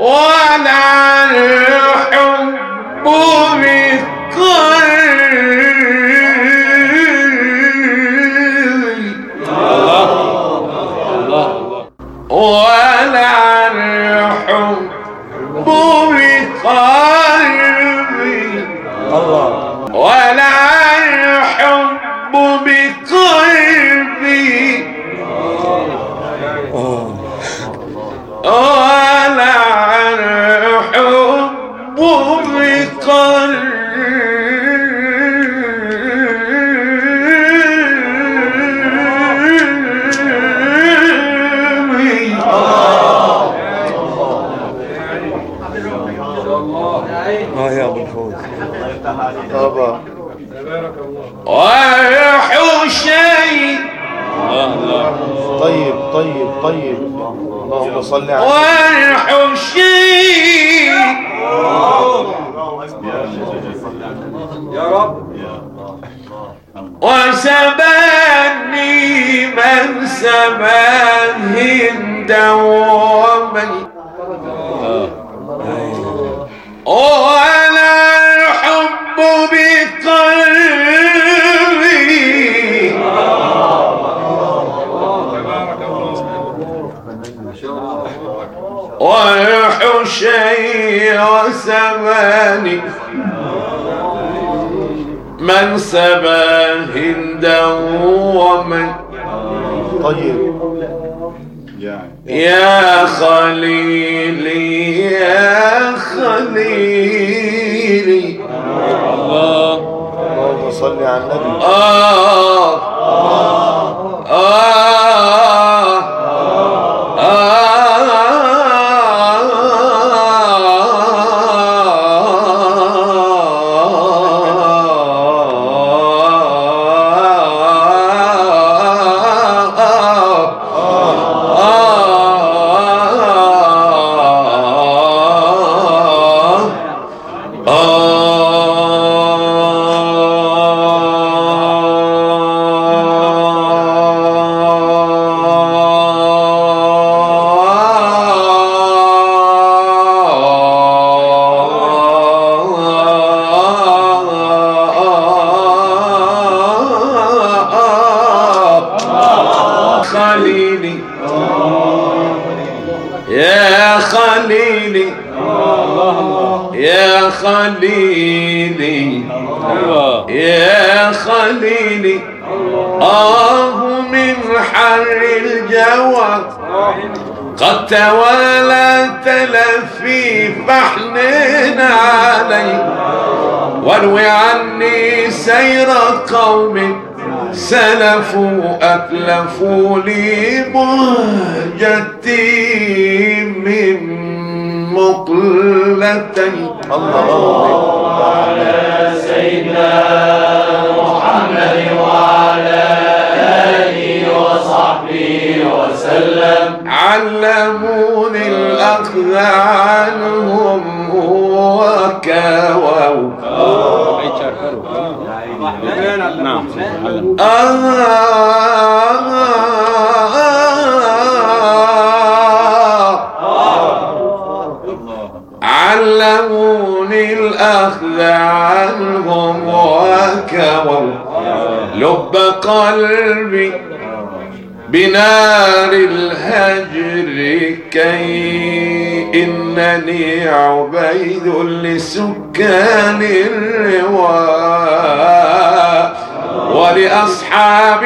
ولا الحب بقلبي ولا الحب بقلبي ولا الحب بقلبي ولا الحب بقلبي يا ابو الفوز طبعا وحشي طيب طيب طيب اللهم صل على وحشي يا رب وسباني من سباه دوامي ولا الحب بقلبي وحشي وسباني من سباه دوامي طيب يا خليلي يا خليلي اللهم صل على النبي خليلي يا خليلي يا خليلي يا خليلي من حر الجوى قد توالى تلفي فحنين علي واروي عني سير قوم سلفوا أتلفوا لي مهجتي من مقلتي الله على سيدنا محمد وعلى آله وصحبه وسلم. علموني الأخذ عنهم وكاووا علموني الأخذ عنهم وكووا لب قلبي بنار الهجر كي إنني عبيد لسكان الرواء ولأصحاب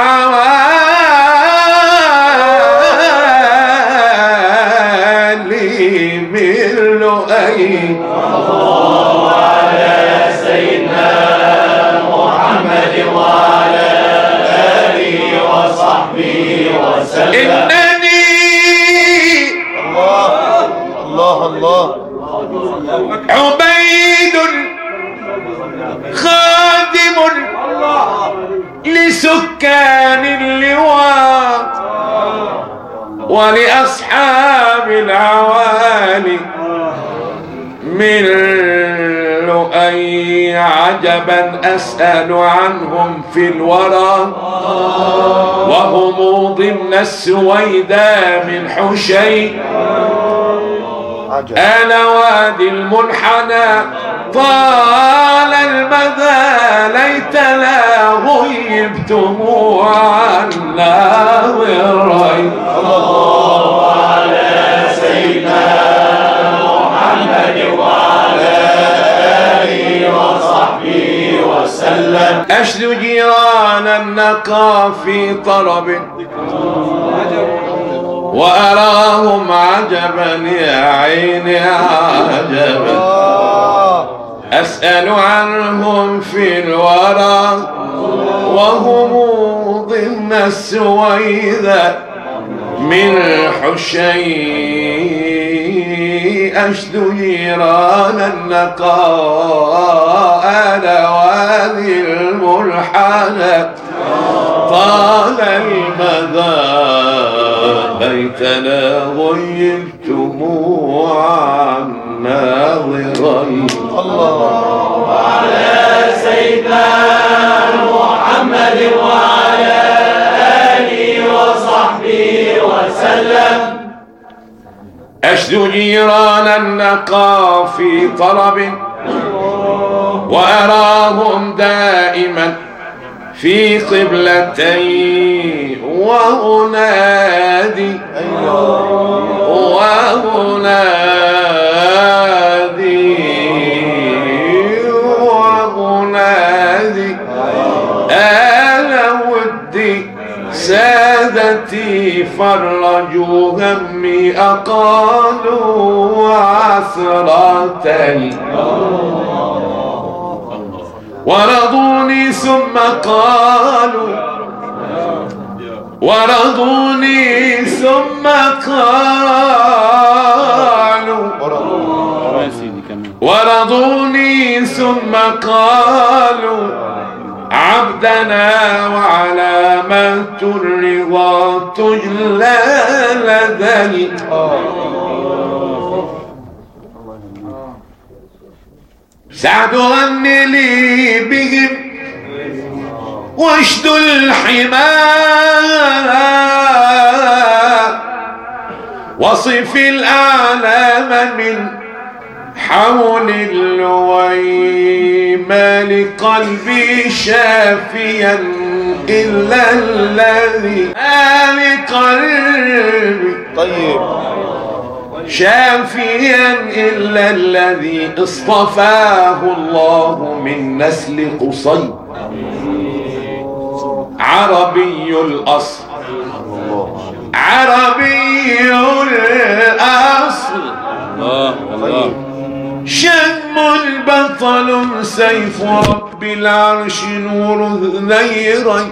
العوالي من لؤي. الله على سيدنا محمد وعلى آله وصحبه وسلم. إنني الله الله عبيد خادم لسكان اللواء ولأصحاب العوالي من لؤي. عجبا أسأل عنهم في الورى وهم ضمن السويداء من حشي عجب. أنا وادي المنحنى طال المدى ليتنا غيبتم عنا غيري. الله على سيدنا محمد وعلى آله وصحبه وسلم. أشدو جيران النقا في طرب وأراهم عجبا يا عيني عجبا. أسأل عنهم في الورى وهم ضمن السويدة من حشي. أشدو جيران النقاء أنا وادي الملحنى طال المدى ليتنا غيبتم عنا ضري. الله على سيدنا محمد وعلى آله وصحبه وسلم. أشدو جيران النقا في طلب وأراهم دائما في قبلتي وأنادي أنا ودي سادتي فرجوا همي أقالوا عثرتي ورضوني ثم قالوا عبدنا وعلامة الرضا تجلى لدي. سعد غني لي بهم واشد الحماه وصف الأعلام من حول اللويما لقلبي شافيا إلا الذي لقلبي طيب شافيا إلا الذي اصطفاه الله من نسل قصي عربي الأصل عربي الأصل شم البطل سيف رب العرش نور ذنيري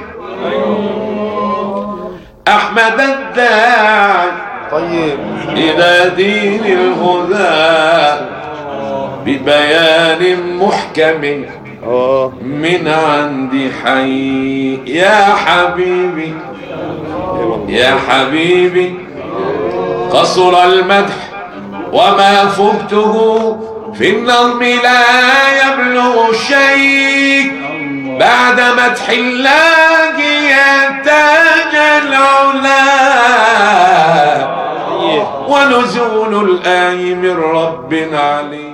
أحمد الداعي طيب إلى دين الهدى ببيان محكم من عند حي. يا حبيبي يا حبيبي قصر المدح وما فقته في النظم لا يبلغ شيء بعد مدح الله يا تاج العلا ونزول الآي من رب عليم.